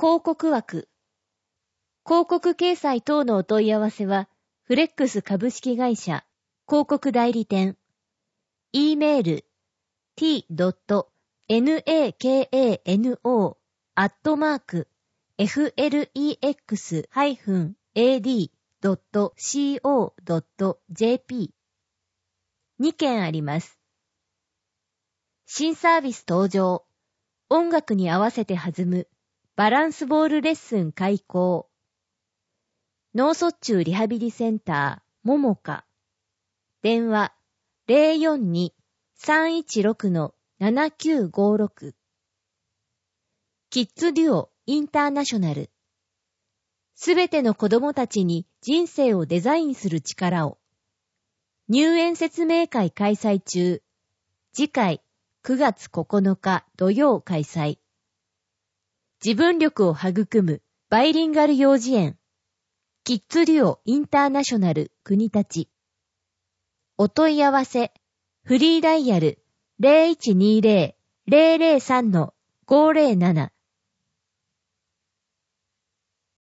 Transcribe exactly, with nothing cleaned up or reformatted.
広告枠。広告掲載等のお問い合わせは、フレックス株式会社広告代理店。e メール ティードットネカノ アットマーク エフエルイーエックス エーディー ドット シーオー ドット ジェーピー にけんあります。新サービス登場。音楽に合わせて弾むバランスボールレッスン開講。脳卒中リハビリセンターももか。電話 ゼロよんに さんいちろく ななきゅうごろく。キッズデュオインターナショナル。すべての子供たちに人生をデザインする力を。入園説明会開催中。次回くがつここのか土曜開催。自分力を育むバイリンガル幼児園。キッズデュオインターナショナル国立。お問い合わせ。フリーダイヤル ゼロいちにゼロ ゼロゼロさん ごゼロなな